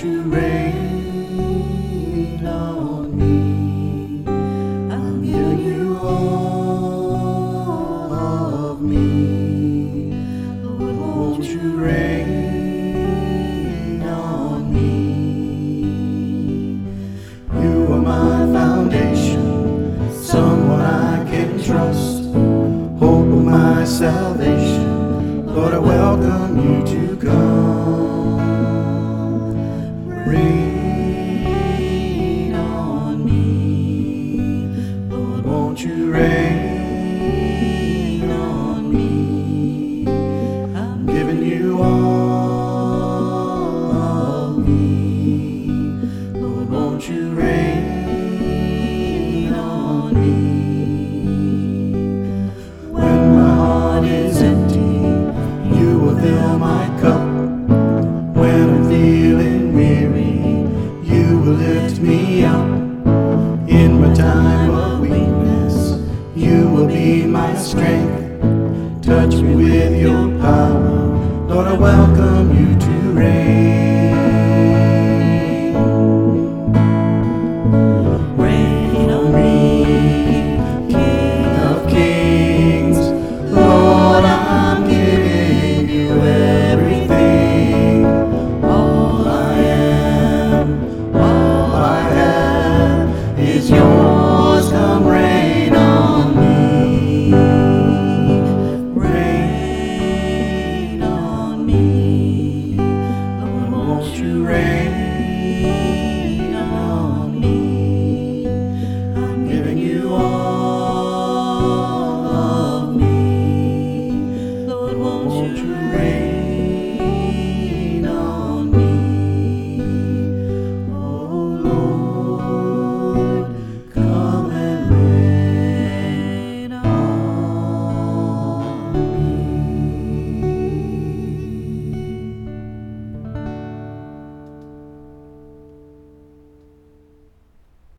won't you rain on me? I'm giving you all of me. Lord, won't you rain on me? You are my foundation, someone I can trust, hope of my salvation. Lord, I welcome you to come. Rain on me. Lord, won't you rain on me? I'm giving you all of me. Lord, won't you rain on me? When my heart is empty, you will fill my cup. When I'm feeling weary, you will lift me up. In my time of weakness, you will be my strength. Touch me with your power, Lord, I welcome you to reign.